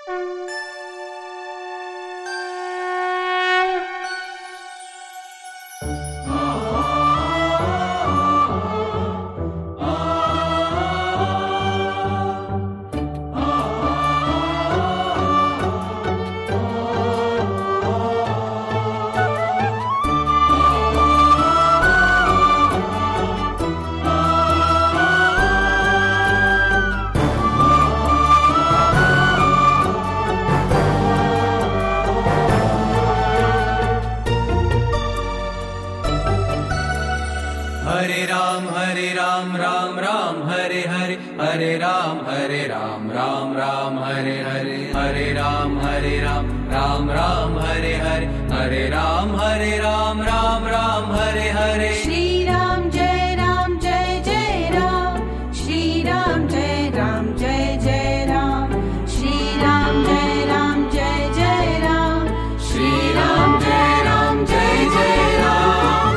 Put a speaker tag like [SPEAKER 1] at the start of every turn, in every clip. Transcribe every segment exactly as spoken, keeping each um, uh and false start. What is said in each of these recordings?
[SPEAKER 1] Hare Ram, Hare Ram, Ram Ram, Hare Hare, Hare Ram, Hare Ram, Ram Ram, Hare Hare, Hare Ram, Hare Ram, Ram Ram, Hare Hare, Hare Ram, Hare Ram, Ram Ram, Hare Hare.
[SPEAKER 2] Shri Ram, Jai Ram, Jai Jai Ram. Shri Ram, Jai Ram, Jai Jai Ram. Shri Ram, Jai Ram, Jai Jai Ram.
[SPEAKER 1] Shri Ram, Jai Ram, Jai Jai Ram.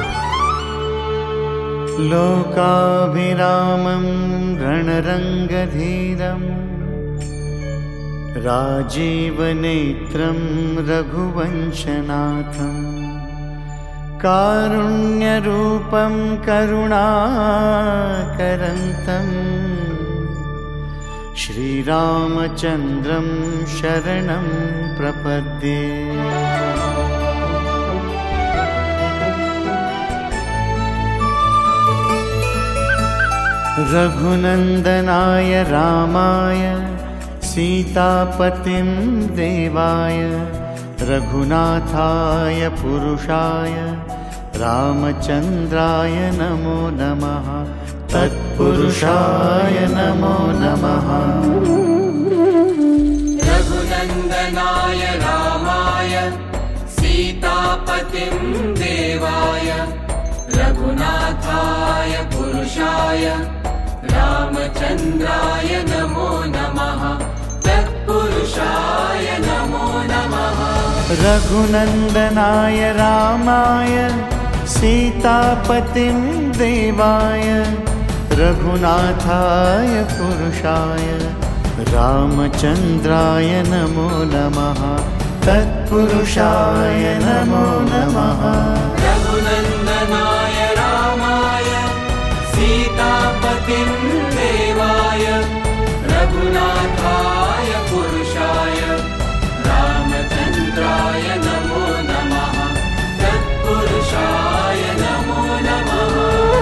[SPEAKER 3] लोकाभिरामं रणरङ्गधीरं राजीवनेत्रं रघुवंशनाथं कारुण्यरूपं करुणाकरन्तं श्रीरामचन्द्रं शरणं प्रपद्ये। रघुनन्दनाय रामाय सीतापतिं देवाय रघुनाथाय पुरुषाय रामचन्द्राय नमो नमः। तत्पुरुषाय नमो नमः।
[SPEAKER 1] रघुनन्दनाय रामाय सीतापतिं देवाय रघुनाथाय पुरुषाय रामचन्द्राय नमो नमः। तत्पुरुषाय नमो नमः।
[SPEAKER 3] रघुनन्दनाय रामाय सीतापतिं देवाय रघुनाथाय पुरुषाय रामचन्द्राय नमो नमः। तत्पुरुषाय नमो नमः।
[SPEAKER 1] रघुनन्दनाय रामाय सीतापतिं देवाय रघुनाथाय पुरुषाय रामचन्द्राय नमो नमः। तत्पुरुषाय नमो नमः।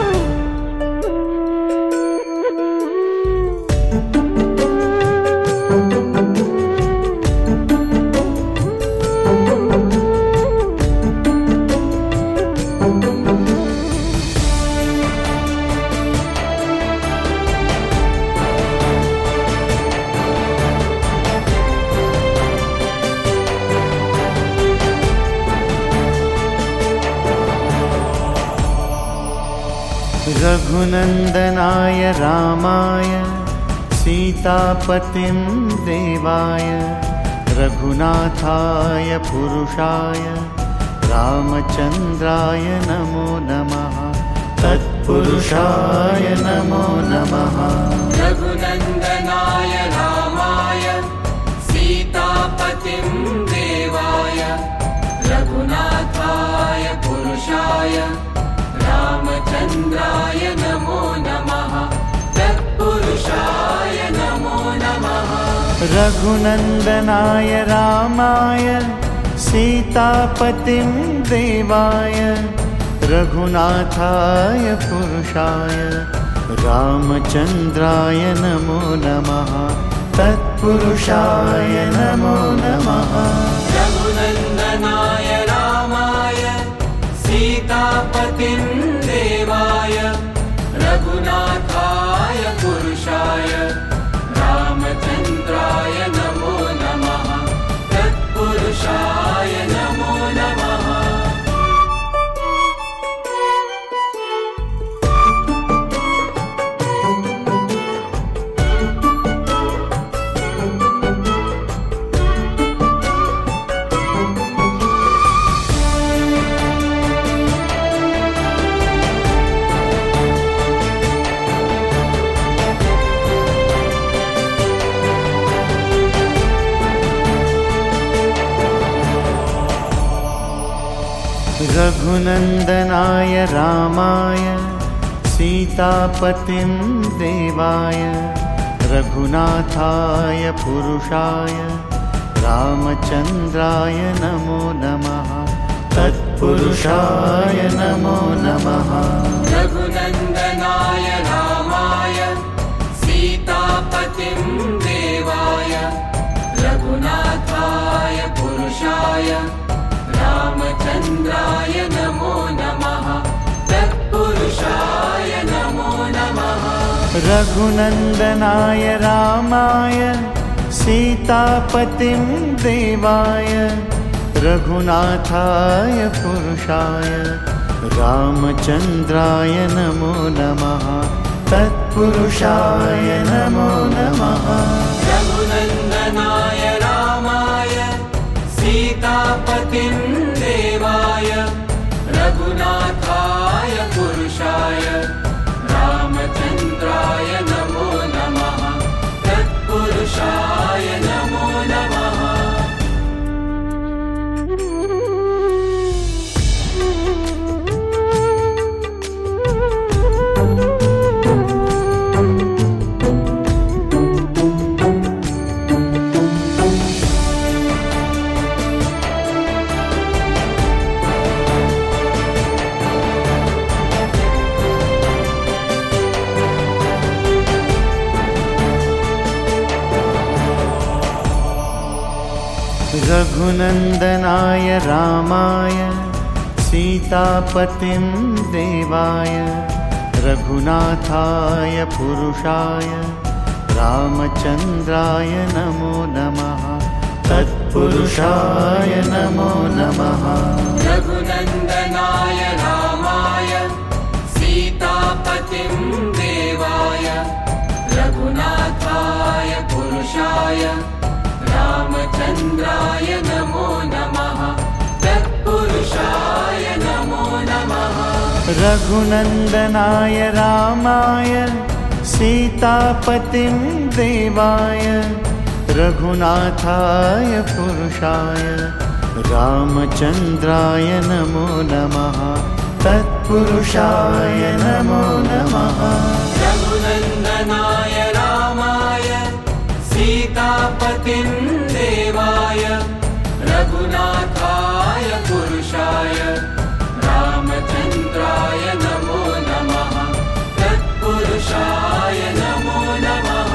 [SPEAKER 3] रघुनन्दनाय रामाय सीतापतिं देवाय रघुनाथाय पुरुषाय रामचन्द्राय नमो नमः। तत्पुरुषाय नमो नमः।
[SPEAKER 1] रघुनन्दनाय रामाय सीतापतिं देवाय रघुनाथाय पुरुषाय रामचन्द्राय नमो नमः। तत्पुरुषाय नमो नमः।
[SPEAKER 3] रघुनन्दनाय रामाय सीतापतिं देवाय रघुनाथाय पुरुषाय रामचन्द्राय नमो नमः। तत्पुरुषाय नमो नमः।
[SPEAKER 1] रघुनन्दनाय रामाय सीतापतिं देवाय रघुनाथाय पुरुषाय रामचन्द्राय नमो नमः। तत्पुरुषाय नमो नमः।
[SPEAKER 3] रघुनन्दनाय रामाय सीतापतिं देवाय रघुनाथाय पुरुषाय रामचन्द्राय नमो नमः। तत्पुरुषाय नमो नमः।
[SPEAKER 1] रघुनन्दनाय रामाय सीतापतिं देवाय रघुनाथाय पुरुषाय रामचन्द्राय नमो नमः। तत्पुरुषाय नमो नमः।
[SPEAKER 3] रघुनन्दनाय रामाय सीतापतिं देवाय रघुनाथाय पुरुषाय रामचन्द्राय नमो नमः। तत्पुरुषाय नमो नमः।
[SPEAKER 1] रघुनन्दनाय रामाय सीतापतिं देवाय रघुनाथाय पुरुषाय रामचन्द्राय नमो नमः। तत्पुरुषाय नमो नमः।
[SPEAKER 3] रघुनन्दनाय रामाय सीतापतिं देवाय रघुनाथाय पुरुषाय रामचन्द्राय नमो नमः। तत्पुरुषाय नमो नमः।
[SPEAKER 1] रघुनन्दनाय रामाय सीतापतिं देवाय रघुनाथाय पुरुषाय रामचन्द्राय नमो नमः। तत्पुरुषाय नमो नमः।
[SPEAKER 3] रघुनन्दनाय रामाय सीतापतिं देवाय रघुनाथाय पुरुषाय रामचन्द्राय नमो नमः। तत्पुरुषाय नमो नमः।
[SPEAKER 1] रघुनन्दनाय रामाय सीतापतिं देवाय रघुनाथाय पुरुषाय रामचन्द्राय नमो नमः। तत्पुरुषाय नमो नमः।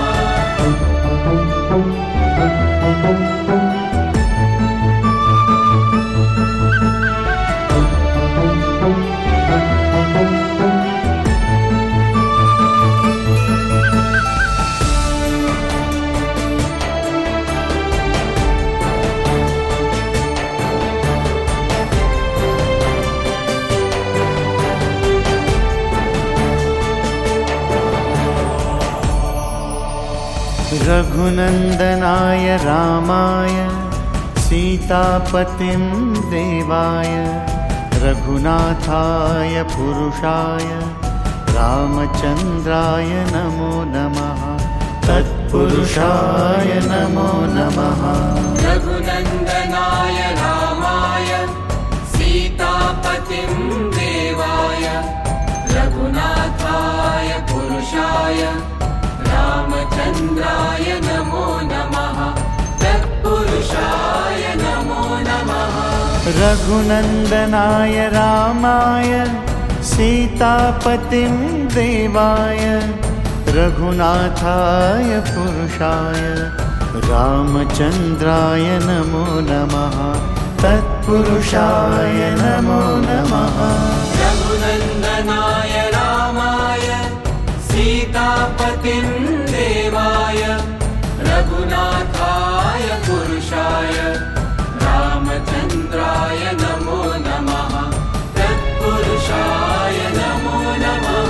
[SPEAKER 3] रघुनन्दनाय रामाय सीतापतिं देवाय रघुनाथाय पुरुषाय रामचन्द्राय नमो नमः। तत्पुरुषाय नमो नमः।
[SPEAKER 1] रघुनन्दनाय रामाय सीतापतिं देवाय रघुनाथाय पुरुषाय रामचन्द्राय नमो नमः। तत्पुरुषाय नमो नमः।
[SPEAKER 3] रघुनन्दनाय रामाय सीतापतिं देवाय रघुनाथाय पुरुषाय रामचन्द्राय नमो नमः। तत्पुरुषाय नमो नमः।
[SPEAKER 1] रघुनन्दनाय रामाय सीतापतिं देवाय रघुनाथाय पुरुषाय रामचन्द्राय नमो नमः। तत्पुरुषाय नमो नमः।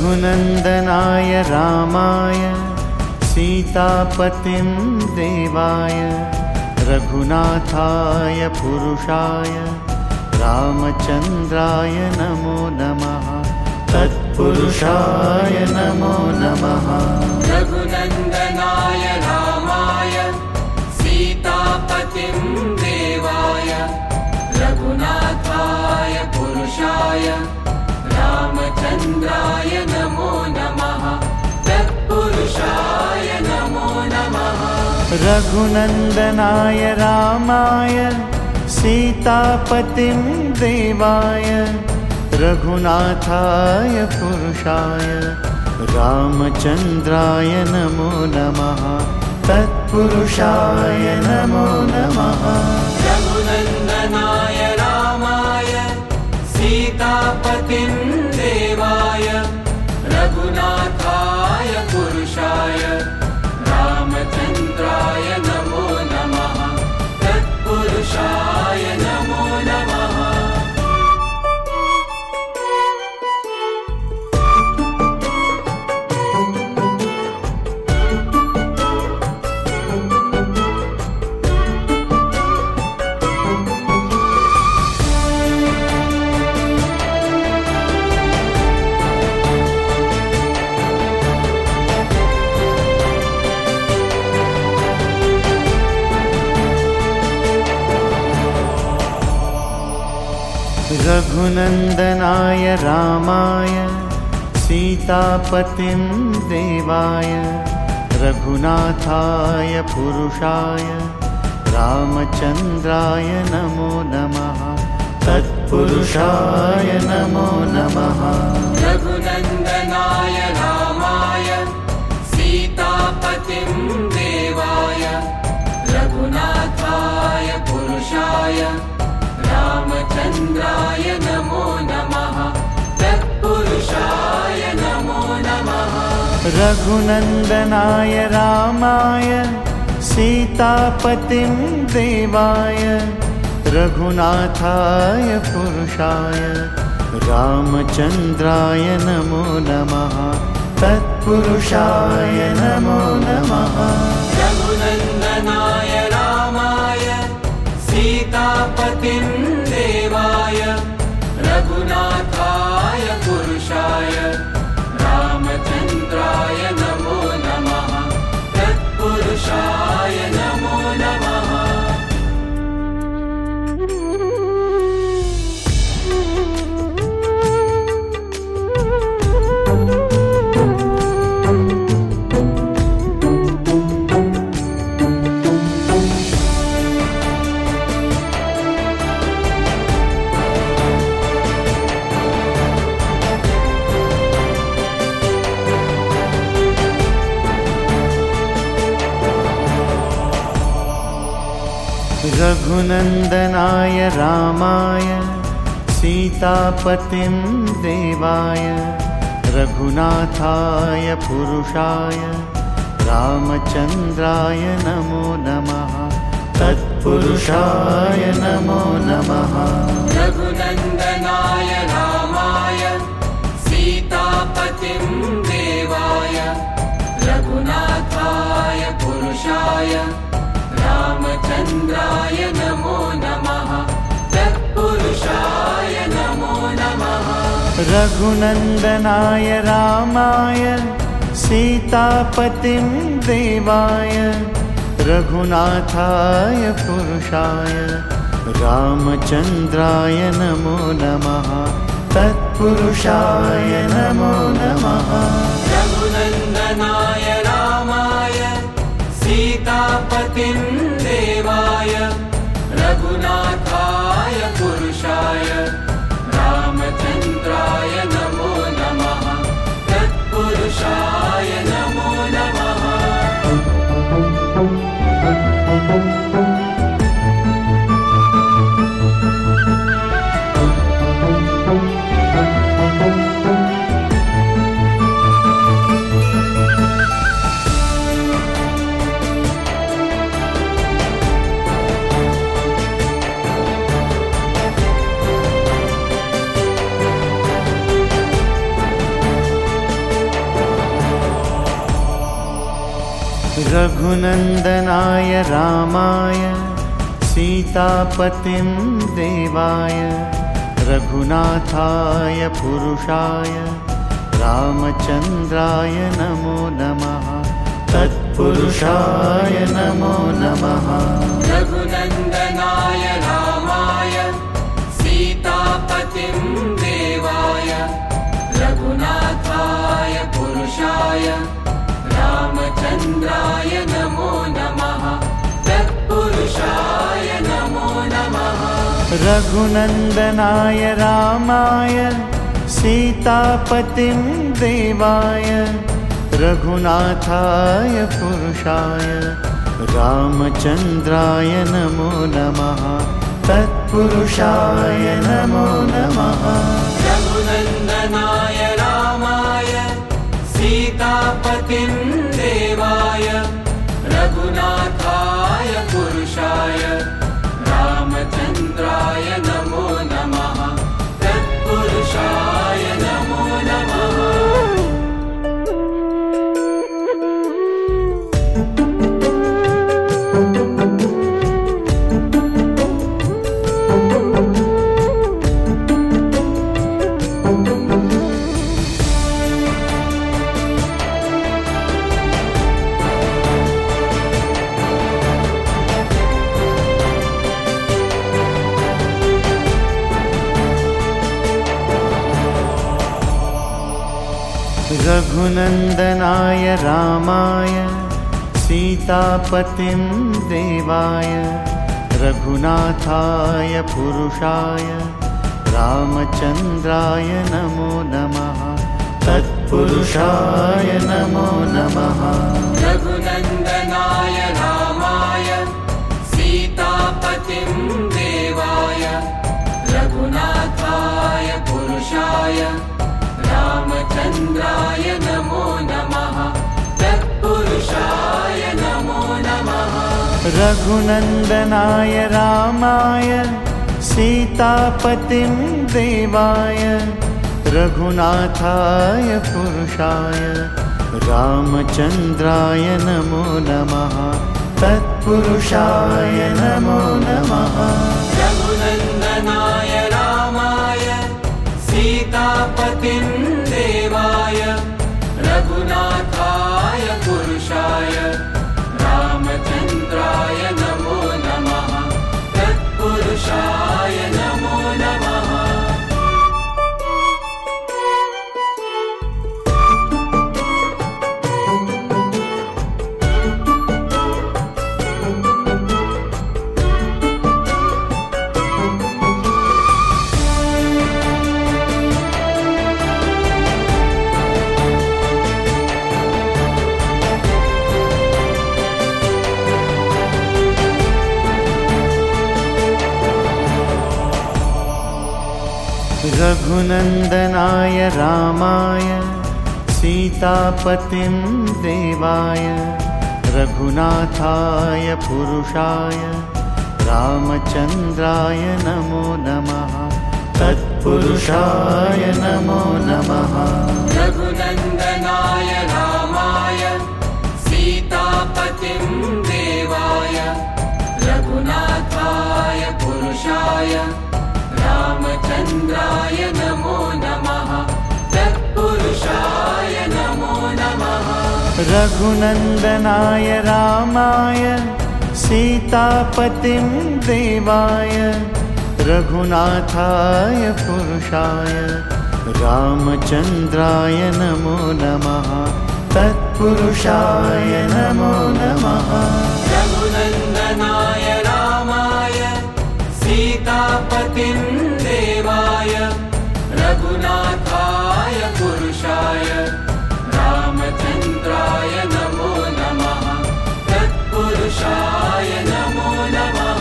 [SPEAKER 3] रघुनन्दनाय रामाय सीतापतिं देवाय रघुनाथाय पुरुषाय रामचन्द्राय नमो नमः। तत्पुरुषाय नमो नमः।
[SPEAKER 1] रघुनन्दनाय रामाय सीतापतिं देवाय रघुनाथाय पुरुषाय रामचन्द्राय नमो नमः। तत्पुरुषाय नमो नमः।
[SPEAKER 3] रघुनन्दनाय रामाय सीतापतिं देवाय रघुनाथाय पुरुषाय रामचन्द्राय नमो नमः। तत्पुरुषाय नमो नमः।
[SPEAKER 1] रघुनन्दनाय रामाय सीतापतिं देवाय रघुनाथाय पुरुषाय रामचन्द्राय नमो नमः। तत्पुरुषाय नमो नमः।
[SPEAKER 3] रघुनन्दनाय रामाय सीतापतिं देवाय रघुनाथाय पुरुषाय रामचन्द्राय नमो नमः। तत्पुरुषाय नमो नमः।
[SPEAKER 1] रघुनन्दनाय रामाय सीतापतिं देवाय रघुनाथाय पुरुषाय रामचन्द्राय नमो नमः। तत्पुरुषाय नमो नमः।
[SPEAKER 3] रघुनन्दनाय रामाय सीतापतिं देवाय रघुनाथाय पुरुषाय रामचन्द्राय नमो नमः। तत्पुरुषाय नमो नमः।
[SPEAKER 1] रघुनन्दनाय रामाय सीतापतिं देवाय रघुनाथाय पुरुषाय रामचन्द्राय नमो नमः। तत्पुरुषाय नमो नमः।
[SPEAKER 3] रघुनन्दनाय रामाय सीतापतिं देवाय रघुनाथाय पुरुषाय रामचन्द्राय नमो नमः। तत्पुरुषाय नमो नमः।
[SPEAKER 1] रघुनन्दनाय रामाय सीतापतिं देवाय रघुनाथाय पुरुषाय रामचन्द्राय नमो नमः। तत्पुरुषाय नमो नमः।
[SPEAKER 3] रघुनन्दनाय रामाय सीतापतिं देवाय रघुनाथाय पुरुषाय रामचन्द्राय नमो नमः। तत्पुरुषाय नमो नमः।
[SPEAKER 1] रघुनन्दनाय रामाय सीतापतिं देवाय रघुनाथाय पुरुषाय रामचन्द्राय नमो नमः। तत्पुरुषाय नमो नमः।
[SPEAKER 3] रघुनन्दनाय रामाय सीतापतिं देवाय रघुनाथाय पुरुषाय रामचन्द्राय नमो नमः। तत्पुरुषाय नमो नमः।
[SPEAKER 1] रघुनन्दनाय रामाय सीतापतिं देवाय रघुनाथाय पुरुषाय रामचन्द्राय नमो नमः। तत्पुरुषाय नमो नमः।
[SPEAKER 3] रघुनन्दनाय रामाय सीतापतिं देवाय रघुनाथाय पुरुषाय रामचन्द्राय नमो नमः। तत्पुरुषाय नमो नमः।
[SPEAKER 1] रघुनन्दनाय रामाय सीतापतिं देवाय रघुनाथाय पुरुषाय रामचन्द्राय नमो नमः। तत्पुरुषाय नमो नमः।
[SPEAKER 3] रघुनन्दनाय रामाय सीतापतिं देवाय रघुनाथाय पुरुषाय रामचन्द्राय नमो नमः। तत्पुरुषाय नमो नमः।
[SPEAKER 1] रघुनन्दनाय रामाय सीतापतिं देवाय रघुनाथाय पुरुषाय रामचन्द्राय नमो नमः। तत्पुरुषाय नमो नमः।
[SPEAKER 3] रघुनन्दनाय रामाय सीतापतिं देवाय रघुनाथाय पुरुषाय रामचन्द्राय नमो नमः। तत्पुरुषाय नमो नमः।
[SPEAKER 1] रघुनन्दनाय रामाय सीतापतिं देवाय रघुनाथाय पुरुषाय रामचन्द्राय नमो नमः। तत्पुरुषाय नमो नमः।
[SPEAKER 3] रघुनन्दनाय रामाय सीतापतिं देवाय रघुनाथाय पुरुषाय रामचन्द्राय नमो नमः। तत्पुरुषाय नमो नमः।
[SPEAKER 1] रघुनन्दनाय रामाय सीतापतिं देवाय रघुनाथाय पुरुषाय रामचन्द्राय नमो नमः। तत्पुरुषाय नमो नमः।
[SPEAKER 3] रघुनन्दनाय रामाय सीतापतिं देवाय रघुनाथाय पुरुषाय रामचन्द्राय नमो नमः। तत्पुरुषाय नमो नमः।
[SPEAKER 1] रघुनन्दनाय रामाय सीतापतिं देवाय रघुनाथाय पुरुषाय रामचन्द्राय नमो नमः। तत्पुरुषाय नमो नमः।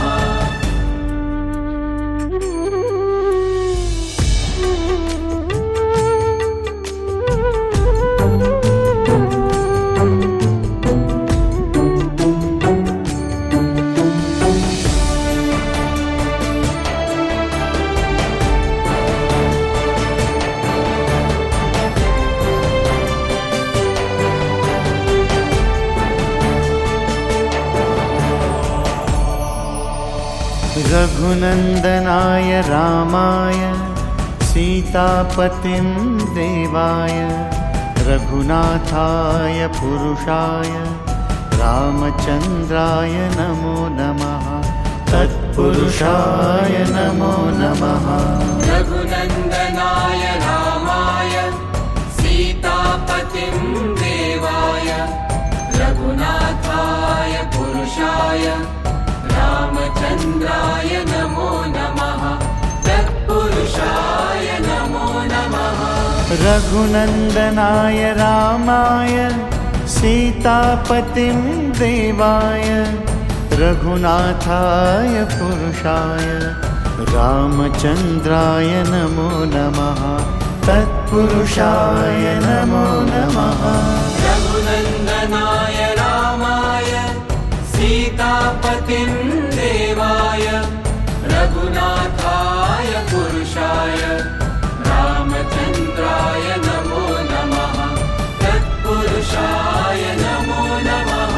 [SPEAKER 3] रघुनन्दनाय रामाय सीतापतिं देवाय रघुनाथाय पुरुषाय रामचन्द्राय नमो नमः। तत्पुरुषाय नमो नमः।
[SPEAKER 1] रघुनन्दनाय रामाय सीतापतिं देवाय रघुनाथाय पुरुषाय रामचन्द्राय नमो नमः। तत्पुरुषाय नमो नमः।
[SPEAKER 3] रघुनन्दनाय रामाय सीतापतिं देवाय रघुनाथाय पुरुषाय रामचन्द्राय नमो नमः। तत्पुरुषाय नमो नमः।
[SPEAKER 1] रघुनन्दनाय रामाय सीतापतिं देवाय रघुनाथाय पुरुषाय रामचन्द्राय नमो नमः। तत्पुरुषाय नमो नमः।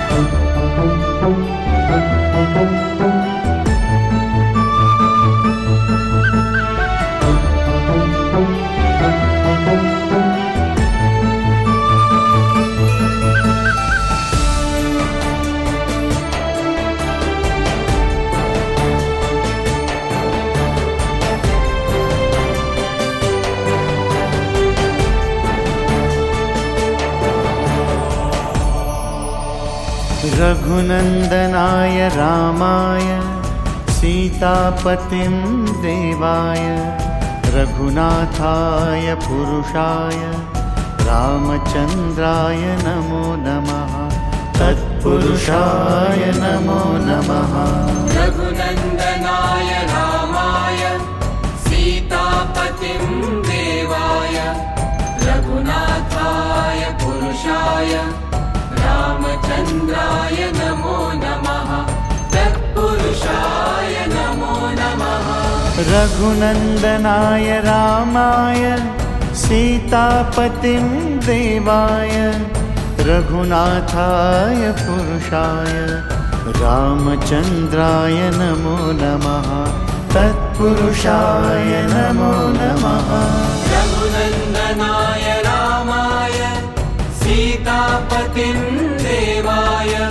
[SPEAKER 3] रघुनन्दनाय रामाय सीतापतिं देवाय रघुनाथाय पुरुषाय रामचन्द्राय नमो नमः। तत्पुरुषाय नमो नमः।
[SPEAKER 1] रघुनन्दनाय रामाय सीतापतिं देवाय रघुनाथाय पुरुषाय रामचन्द्राय नमो नमः। तत्पुरुषाय नमो नमः।
[SPEAKER 3] रघुनन्दनाय रामाय सीतापतिं देवाय रघुनाथाय पुरुषाय रामचन्द्राय नमो नमः। तत्पुरुषाय नमो नमः।
[SPEAKER 1] रघुनन्दनाय रामाय सीतापतिं देवाय